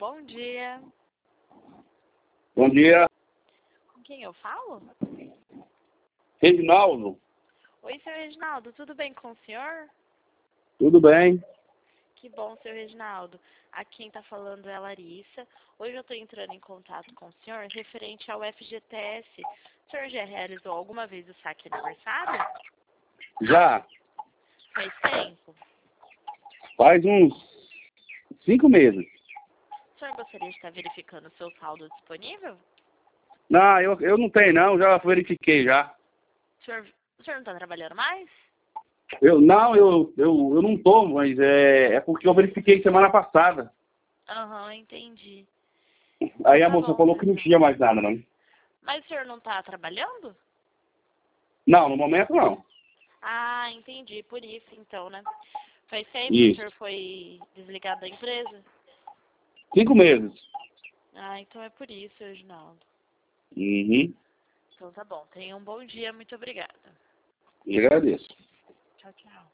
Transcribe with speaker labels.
Speaker 1: bom dia.
Speaker 2: Bom dia,
Speaker 1: Com quem eu falo?
Speaker 2: Reginaldo.
Speaker 1: Oi, seu Reginaldo, tudo bem com o senhor?
Speaker 2: Tudo bem?
Speaker 1: Que bom, seu Reginaldo. Aqui quem está falando é a Larissa. Hoje eu estou entrando em contato com o senhor referente ao FGTS. O senhor já realizou alguma vez o saque aniversário?
Speaker 2: Já
Speaker 1: Faz tempo?
Speaker 2: faz uns 5 meses.
Speaker 1: O senhor gostaria de estar verificando o seu saldo disponível?
Speaker 2: Não, eu não tenho não, já verifiquei já.
Speaker 1: O senhor não está trabalhando mais?
Speaker 2: Eu não tô, mas é porque eu verifiquei semana passada.
Speaker 1: Aham, entendi.
Speaker 2: Aí a
Speaker 1: Tá
Speaker 2: moça
Speaker 1: bom,
Speaker 2: falou que não tinha mais nada, não.
Speaker 1: mas o senhor não está trabalhando?
Speaker 2: Não, no momento não.
Speaker 1: Ah, entendi. Por isso, então, né? Faz tempo que o
Speaker 2: Isso.
Speaker 1: senhor foi desligado da empresa?
Speaker 2: 5 meses.
Speaker 1: Ah, então é por isso, Reginaldo.
Speaker 2: Uhum.
Speaker 1: Então tá bom. Tenha um bom dia. Muito obrigada.
Speaker 2: Eu agradeço.
Speaker 1: Tchau, tchau.